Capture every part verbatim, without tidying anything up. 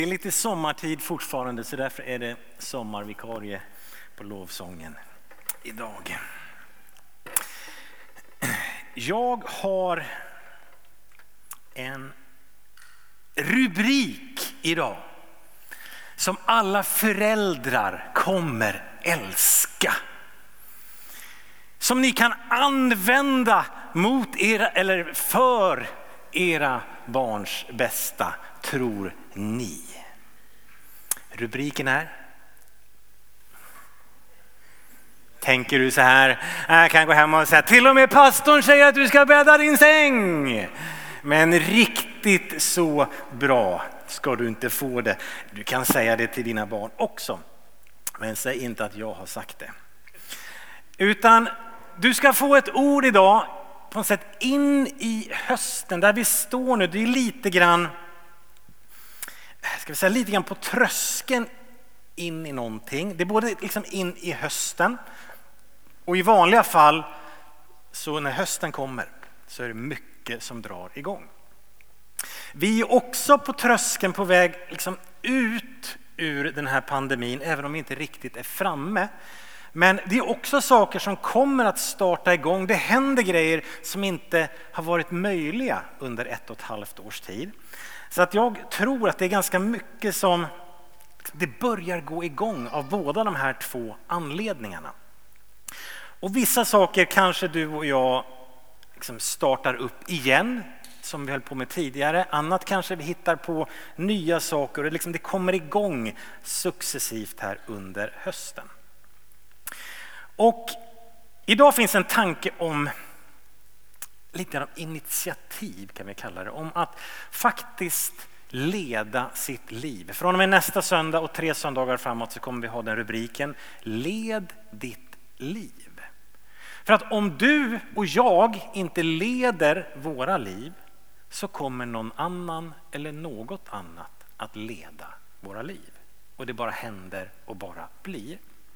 Det är lite sommartid fortfarande, så därför är det sommarvikarie på lovsången idag. Jag har en rubrik idag som alla föräldrar kommer älska. Som ni kan använda mot era eller för era barns bästa, tror ni. Rubriken är: tänker du så här, jag kan gå hem och säga till och med pastorn säger att du ska bädda din säng. Men riktigt så bra ska du inte få det. Du kan säga det till dina barn också. Men säg inte att jag har sagt det. Utan du ska få ett ord idag på något sätt in i hösten där vi står nu. Det är lite grann, ska vi säga, lite grann på tröskeln in i någonting. Det är både liksom in i hösten, och i vanliga fall så när hösten kommer så är det mycket som drar igång. Vi är också på tröskeln på väg liksom ut ur den här pandemin, även om vi inte riktigt är framme. Men det är också saker som kommer att starta igång. Det händer grejer som inte har varit möjliga under ett och ett halvt års tid. Så att jag tror att det är ganska mycket som det börjar gå igång av båda de här två anledningarna. Och vissa saker kanske du och jag liksom startar upp igen, som vi höll på med tidigare. Annat kanske vi hittar på nya saker och liksom det kommer igång successivt här under hösten. Och idag finns en tanke om lite av initiativ, kan vi kalla det, om att faktiskt leda sitt liv. Från och med nästa söndag och tre söndagar framåt så kommer vi ha den rubriken: Led ditt liv. För att om du och jag inte leder våra liv så kommer någon annan eller något annat att leda våra liv. Och det bara händer och bara blir.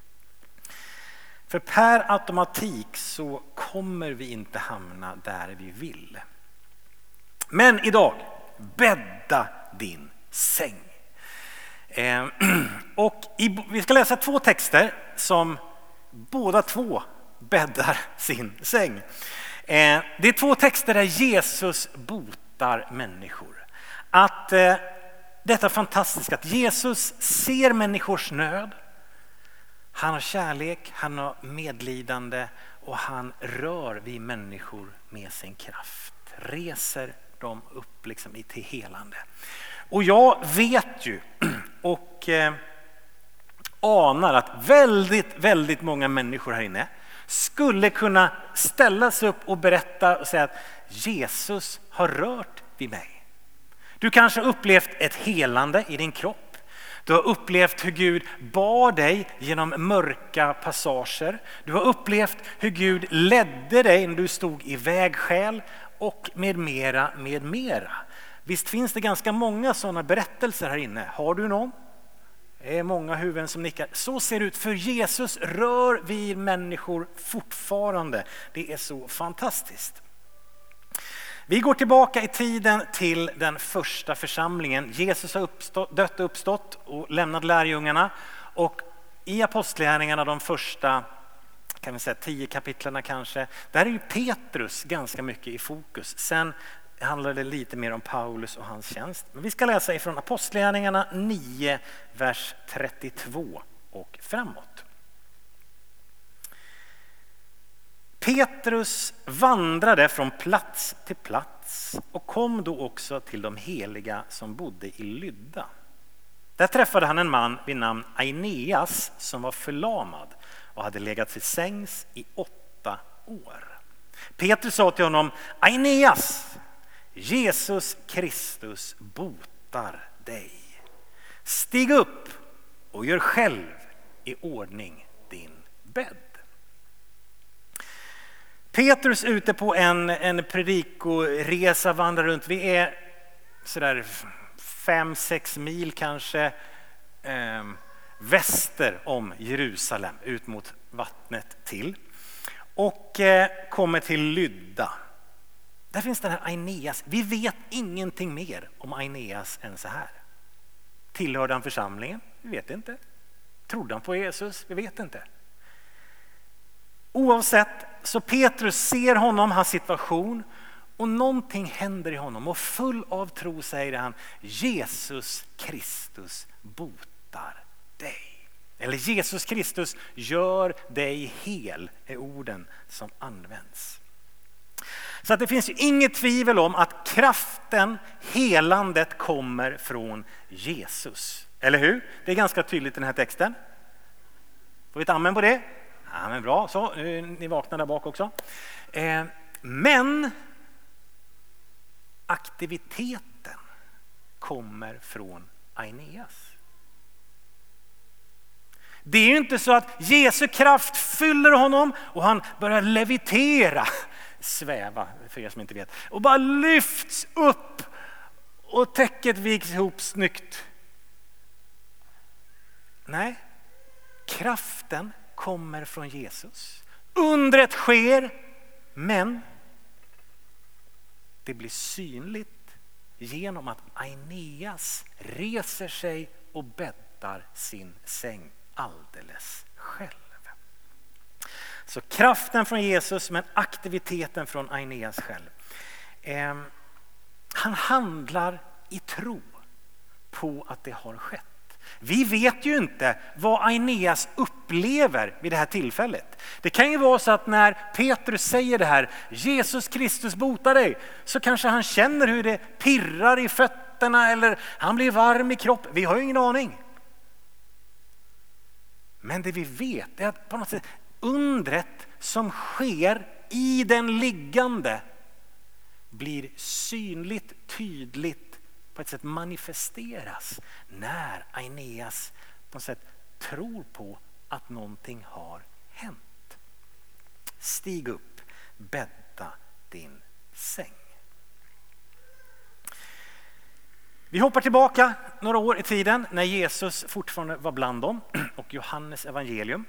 För per automatik så kommer vi inte hamna där vi vill. Men idag, bädda din säng. Eh, och i, vi ska läsa två texter som båda två bäddar sin säng. Eh, det är två texter där Jesus botar människor. Att eh, detta är fantastiskt, att Jesus ser människors nöd. Han har kärlek, han har medlidande och han rör vid människor med sin kraft. Reser dem upp liksom till helande. Och jag vet ju och eh, anar att väldigt, väldigt många människor här inne skulle kunna ställa sig upp och berätta och säga att Jesus har rört vid mig. Du kanske har upplevt ett helande i din kropp. Du har upplevt hur Gud bar dig genom mörka passager. Du har upplevt hur Gud ledde dig när du stod i vägskäl och med mera, med mera. Visst finns det ganska många sådana berättelser här inne. Har du någon? Det är många huvuden som nickar. Så ser det ut, för Jesus rör vid människor fortfarande. Det är så fantastiskt. Vi går tillbaka i tiden till den första församlingen. Jesus har uppstått, dött och uppstått och lämnat lärjungarna. Och i apostlagärningarna, de första kan vi säga, tio kapitlerna kanske, där är ju Petrus ganska mycket i fokus. Sen handlar det lite mer om Paulus och hans tjänst. Men vi ska läsa ifrån apostlagärningarna nio, vers trettiotvå och framåt. Petrus vandrade från plats till plats och kom då också till de heliga som bodde i Lydda. Där träffade han en man vid namn Aeneas som var förlamad och hade legat till sängs i åtta år. Petrus sa till honom: Aeneas, Jesus Kristus botar dig. Stig upp och gör själv i ordning din bädd. Petrus ute på en, en predikoresa, vandrar runt. Vi är sådär fem, sex mil kanske eh, väster om Jerusalem, ut mot vattnet till. Och eh, kommer till Lydda. Där finns den här Aeneas. Vi vet ingenting mer om Aeneas än så här. Tillhörde han församlingen? Vi vet inte. Trodde han på Jesus? Vi vet inte. Oavsett, så Petrus ser honom, hans situation, och någonting händer i honom. Och full av tro säger han: Jesus Kristus botar dig. Eller Jesus Kristus gör dig hel, är orden som används. Så att det finns ju inget tvivel om att kraften, helandet kommer från Jesus. Eller hur? Det är ganska tydligt i den här texten. Får vi ett amen på det? Ja, men bra, så ni vaknar där bak också. Eh, men aktiviteten kommer från Aeneas. Det är ju inte så att Jesu kraft fyller honom och han börjar levitera, sväva för er som inte vet, och bara lyfts upp och täcket viks ihop snyggt. Nej, kraften kommer från Jesus. Undret sker, men det blir synligt genom att Aeneas reser sig och bäddar sin säng alldeles själv. Så kraften från Jesus, men aktiviteten från Aeneas själv. Eh, han handlar i tro på att det har skett. Vi vet ju inte vad Aeneas upplever vid det här tillfället. Det kan ju vara så att när Petrus säger det här, Jesus Kristus botar dig, så kanske han känner hur det pirrar i fötterna eller han blir varm i kroppen. Vi har ju ingen aning. Men det vi vet är att på något sätt undret som sker i den liggande blir synligt, tydligt, på ett sätt manifesteras när Aeneas på något sätt tror på att någonting har hänt. Stig upp, bädda din säng. Vi hoppar tillbaka några år i tiden när Jesus fortfarande var bland dem och Johannes evangelium.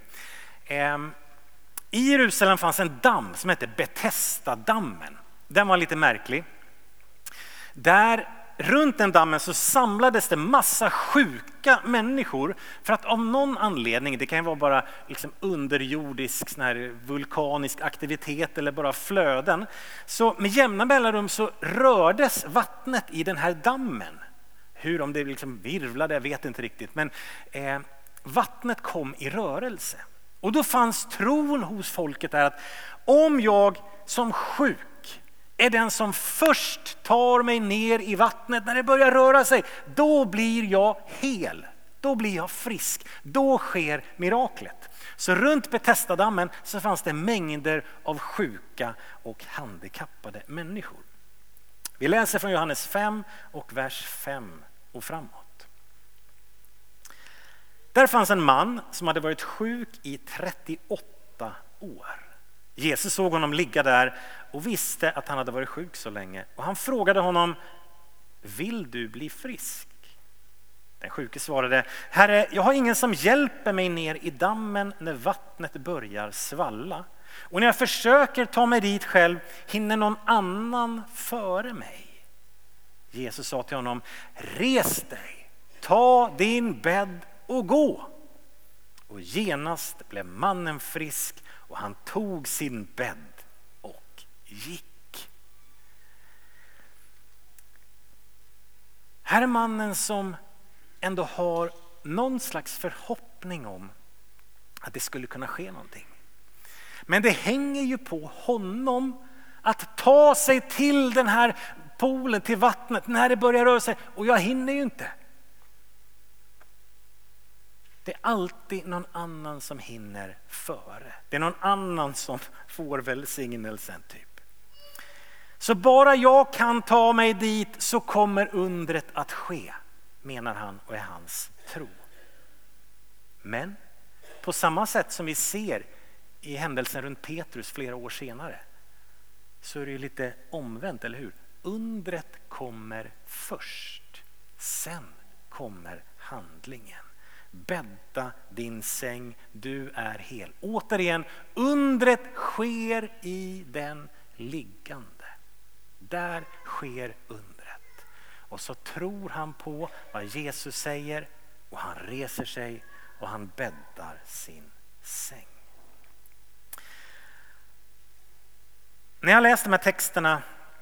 I Jerusalem fanns en damm som hette Betesda-dammen. Den var lite märklig. Där runt den dammen så samlades det massa sjuka människor för att av någon anledning, det kan ju vara bara liksom underjordisk sån här vulkanisk aktivitet eller bara flöden, så med jämna mellanrum så rördes vattnet i den här dammen. Hur, om det liksom virvlade, jag vet inte riktigt, men eh, vattnet kom i rörelse. Och då fanns tron hos folket där att om jag som sjuk är den som först tar mig ner i vattnet när det börjar röra sig, då blir jag hel, då blir jag frisk, då sker miraklet. Så runt Betesda-dammen så fanns det mängder av sjuka och handikappade människor. Vi läser från Johannes fem och vers fem och framåt. Där fanns en man som hade varit sjuk i trettioåtta år. Jesus såg honom ligga där och visste att han hade varit sjuk så länge. Och han frågade honom: vill du bli frisk? Den sjuke svarade: Herre, jag har ingen som hjälper mig ner i dammen när vattnet börjar svalla. Och när jag försöker ta mig dit själv hinner någon annan före mig. Jesus sa till honom: res dig, ta din bädd och gå. Och genast blev mannen frisk och han tog sin bädd och gick. Här är mannen som ändå har någon slags förhoppning om att det skulle kunna ske någonting. Men det hänger ju på honom att ta sig till den här poolen, till vattnet, när det börjar röra sig. Och jag hinner ju inte. Det är alltid någon annan som hinner före. Det är någon annan som får välsignelsen typ. Så bara jag kan ta mig dit så kommer undret att ske, menar han och är hans tro. Men på samma sätt som vi ser i händelsen runt Petrus flera år senare, så är det ju lite omvänt, eller hur? Undret kommer först, sen kommer handlingen. Bädda din säng, du är hel. Återigen, undret sker i den liggande. Där sker undret. Och så tror han på vad Jesus säger och han reser sig och han bäddar sin säng. När jag läste de här texterna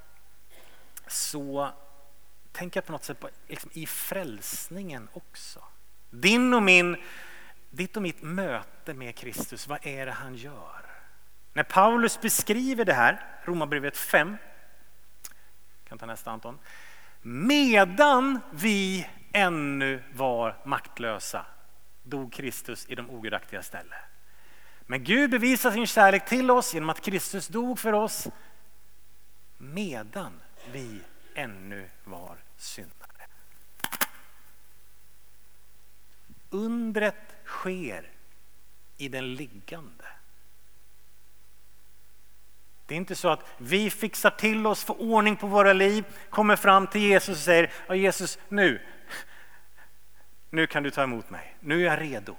så tänker jag på något sätt på, liksom, i frälsningen också. Din och min, ditt och mitt möte med Kristus, vad är det han gör? När Paulus beskriver det här, Romarbrevet fem, kan ta nästa Anton. Medan vi ännu var maktlösa dog Kristus i de ogudaktiga ställe. Men Gud bevisar sin kärlek till oss genom att Kristus dog för oss medan vi ännu var syndare. Undret sker i den liggande. Det är inte så att vi fixar till oss, får ordning på våra liv, kommer fram till Jesus och säger: ja, Jesus, nu, nu kan du ta emot mig. Nu är jag redo.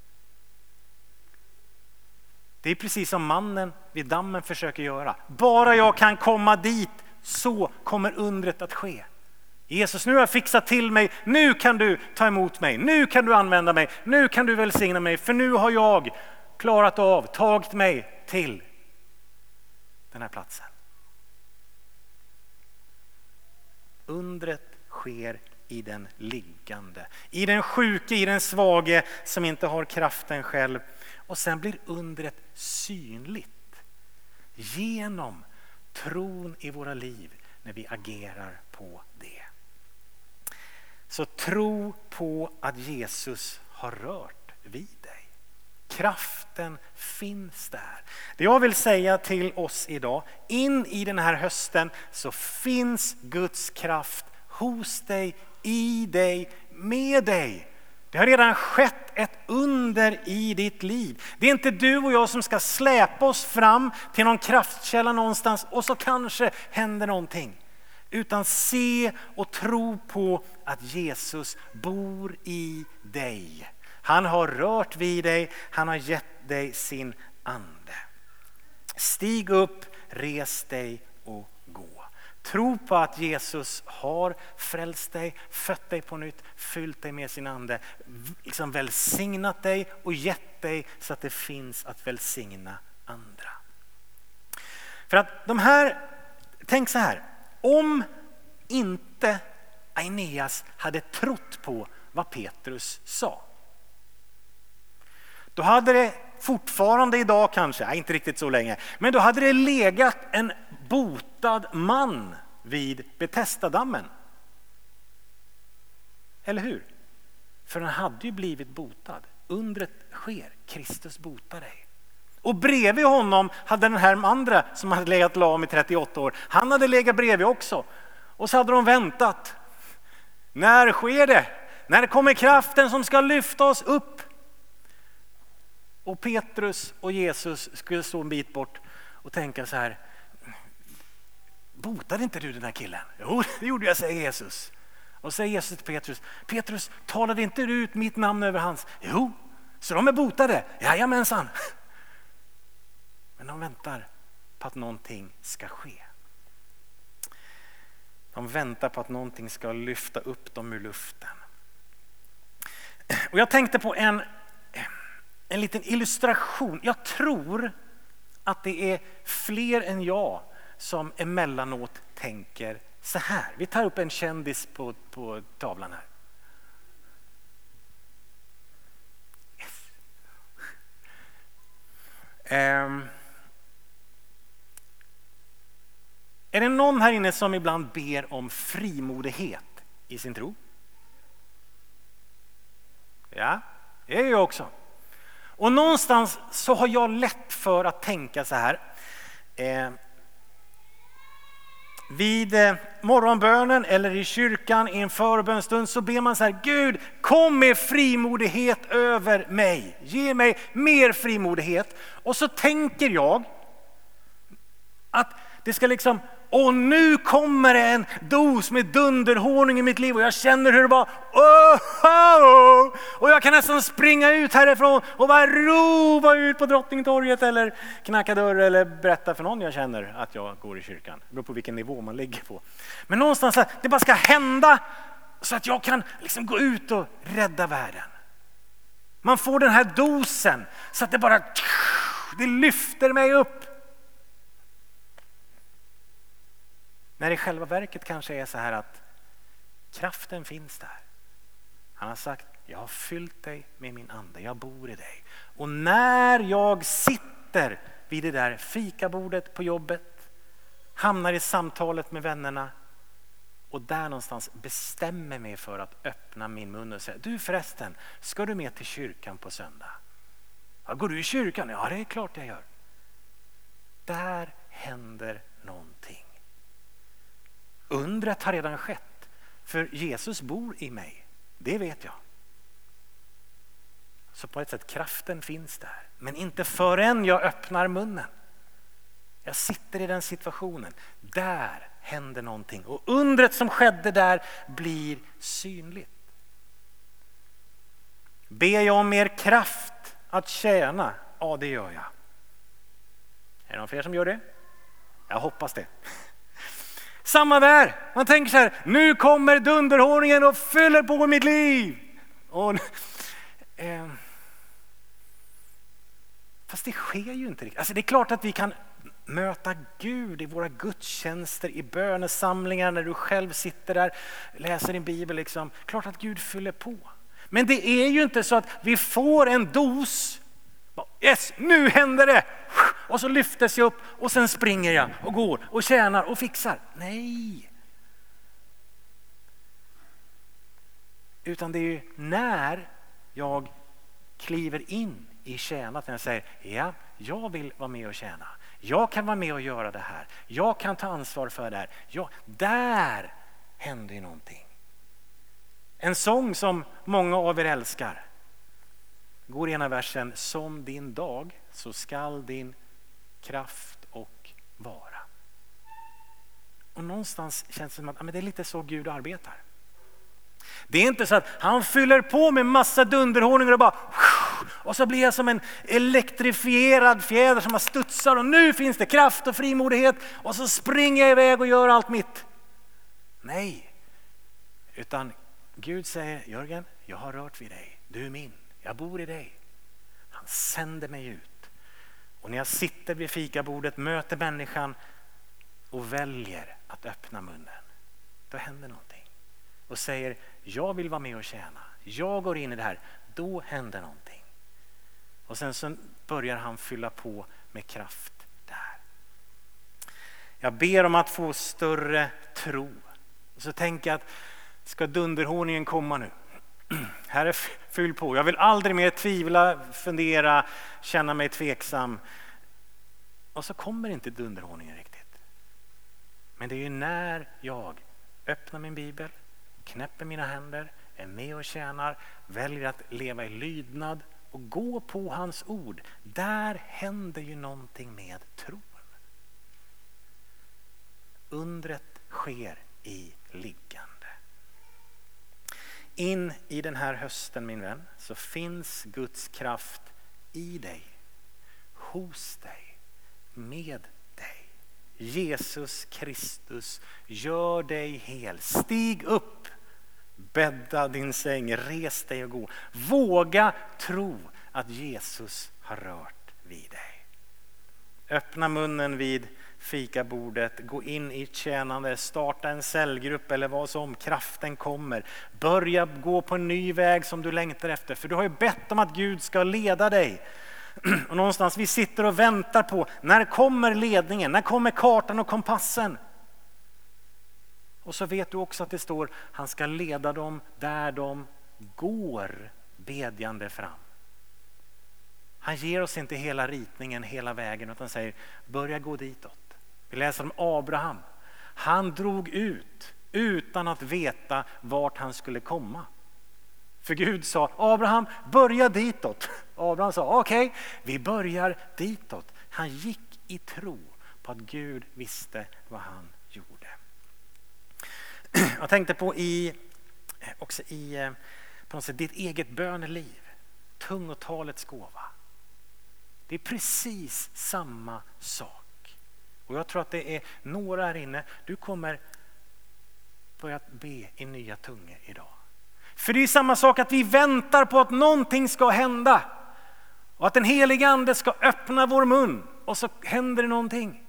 Det är precis som mannen vid dammen försöker göra. Bara jag kan komma dit så kommer undret att ske. Jesus, nu har jag fixat till mig. Nu kan du ta emot mig. Nu kan du använda mig. Nu kan du välsigna mig. För nu har jag klarat av, tagit mig till den här platsen. Undret sker i den liggande. I den sjuke, i den svage som inte har kraften själv. Och sen blir undret synligt genom tron i våra liv när vi agerar på det. Så tro på att Jesus har rört vid dig. Kraften finns där. Det jag vill säga till oss idag, in i den här hösten så finns Guds kraft hos dig, i dig, med dig. Det har redan skett ett under i ditt liv. Det är inte du och jag som ska släpa oss fram till någon kraftkälla någonstans och så kanske händer någonting. Utan se och tro på att Jesus bor i dig. Han har rört vid dig, han har gett dig sin ande. Stig upp, res dig och gå. Tro på att Jesus har frälst dig, fött dig på nytt, fyllt dig med sin ande, liksom välsignat dig och gett dig så att det finns att välsigna andra. För att de här, tänk så här, om inte Aeneas hade trott på vad Petrus sa, då hade det fortfarande idag kanske, nej, inte riktigt så länge, men då hade det legat en botad man vid Betesdadammen. Eller hur? För han hade ju blivit botad. Undret sker, Kristus botar dig. Och bredvid honom hade den här andra som hade legat lam i trettioåtta år, han hade legat bredvid också. Och så hade de väntat. När sker det? När kommer kraften som ska lyfta oss upp? Och Petrus och Jesus skulle stå en bit bort och tänka så här: botade inte du den här killen? Jo, det gjorde jag, säger Jesus. Och säger Jesus till Petrus: Petrus, talade inte du ut mitt namn över hans? Jo, så de är botade. Jajamensan. Men de väntar på att någonting ska ske. De väntar på att någonting ska lyfta upp dem ur luften. Och jag tänkte på en, en liten illustration. Jag tror att det är fler än jag som emellanåt tänker så här. Vi tar upp en kändis på, på tavlan här. Yes. Um, är det någon här inne som ibland ber om frimodighet i sin tro? Ja, det är jag också. Och någonstans så har jag lätt för att tänka så här. Eh, vid eh, morgonbönen eller i kyrkan i en förbönstund så ber man så här: Gud, kom med frimodighet över mig. Ge mig mer frimodighet. Och så tänker jag att det ska liksom, och nu kommer det en dos med dunderhonung i mitt liv och jag känner hur det var. Oh, oh, och jag jag kan nästan springa ut härifrån och bara ropa ut på Drottningtorget eller knacka dörr eller berätta för någon jag känner att jag går i kyrkan. Det beror på vilken nivå man ligger på. Men någonstans att det bara ska hända så att jag kan liksom gå ut och rädda världen. Man får den här dosen så att det bara det lyfter mig upp. När i själva verket kanske är så här att kraften finns där. Han har sagt, jag har fyllt dig med min ande, jag bor i dig. Och när jag sitter vid det där fikabordet på jobbet, hamnar i samtalet med vännerna och där någonstans bestämmer mig för att öppna min mun och säga, du förresten, ska du med till kyrkan på söndag? Ja, går du i kyrkan? Ja, det är klart jag gör. Där händer någonting. Undret har redan skett, för Jesus bor i mig. Det vet jag. Så på ett sätt kraften finns där. Men inte förrän jag öppnar munnen. Jag sitter i den situationen. Där händer någonting. Och undret som skedde där blir synligt. Ber jag om mer kraft att tjäna? Ja, det gör jag. Är det någon fler som gör det? Jag hoppas det. Samma där. Man tänker så här, nu kommer dunderhåringen och fyller på mitt liv. Och, eh, fast det sker ju inte riktigt. Alltså det är klart att vi kan möta Gud i våra gudstjänster, i bönesamlingar, när du själv sitter där, läser din bibel liksom. Klart att Gud fyller på. Men det är ju inte så att vi får en dos. Yes, nu händer det. Och så lyftes jag upp och sen springer jag och går och tjänar och fixar. Nej. Utan det är ju när jag kliver in i tjänat när jag säger, ja, jag vill vara med och tjäna. Jag kan vara med och göra det här. Jag kan ta ansvar för det här. Ja, där händer ju någonting. En sång som många av er älskar. Går i ena versen, som din dag så skall din kraft och vara. Och någonstans känns det som att ja, men det är lite så Gud arbetar. Det är inte så att han fyller på med massa dunderhårningar och bara och så blir jag som en elektrifierad fjäder som har studsar och nu finns det kraft och frimodighet och så springer jag iväg och gör allt mitt. Nej, utan Gud säger, Jörgen, jag har rört vid dig, du är min, jag bor i dig. Han sänder mig ut. Och när jag sitter vid fikabordet, möter människan och väljer att öppna munnen, då händer någonting. Och säger, jag vill vara med och tjäna. Jag går in i det här. Då händer någonting. Och sen så börjar han fylla på med kraft där. Jag ber om att få större tro. Och så tänker jag att ska dunderhårningen komma nu? Här är fyll på. Jag vill aldrig mer tvivla, fundera, känna mig tveksam. Och så kommer inte dunderhårningen riktigt. Men det är ju när jag öppnar min bibel, knäpper mina händer, är med och tjänar, väljer att leva i lydnad och gå på hans ord. Där händer ju någonting med tron. Undret sker i liggande. In i den här hösten, min vän, så finns Guds kraft i dig, hos dig, med dig. Jesus Kristus gör dig hel. Stig upp, bädda din säng, res dig och gå. Våga tro att Jesus har rört vid dig. Öppna munnen vid fikabordet, gå in i tjänande, starta en cellgrupp eller vad som, kraften kommer. Börja gå på en ny väg som du längtar efter, för du har ju bett om att Gud ska leda dig. Och någonstans vi sitter och väntar på, när kommer ledningen, när kommer kartan och kompassen? Och så vet du också att det står, han ska leda dem där de går bedjande fram. Han ger oss inte hela ritningen hela vägen utan säger, börja gå ditåt. Vi läser om Abraham. Han drog ut utan att veta vart han skulle komma. För Gud sa, Abraham, börja ditåt. Abraham sa, okej, okay, vi börjar ditåt. Han gick i tro på att Gud visste vad han gjorde. Jag tänkte på i, också i på något sätt ditt eget böneliv, tungotalets gåva. Det är precis samma sak. Och jag tror att det är några här inne, du kommer börja be i nya tungor idag. För det är samma sak att vi väntar på att någonting ska hända. Och att den heliga ande ska öppna vår mun och så händer det någonting.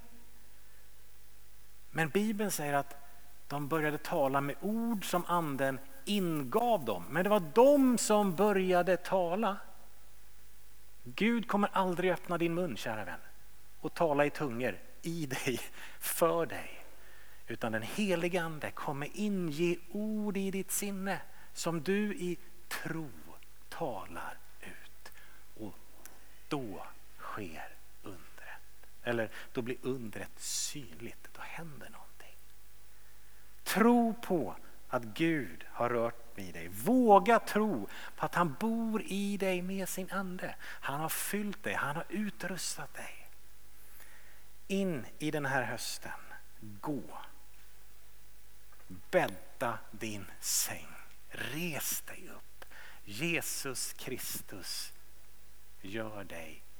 Men Bibeln säger att de började tala med ord som anden ingav dem. Men det var de som började tala. Gud kommer aldrig öppna din mun, kära vän, och tala i tungor i dig, för dig. Utan den heliga ande kommer inge ord i ditt sinne som du i tro talar ut. Och då sker undret. Eller då blir undret synligt. Då händer någonting. Tro på att Gud har rört vid dig. Våga tro på att han bor i dig med sin ande. Han har fyllt dig. Han har utrustat dig. In i den här hösten. Gå. Bädda din säng. Res dig upp. Jesus Kristus gör dig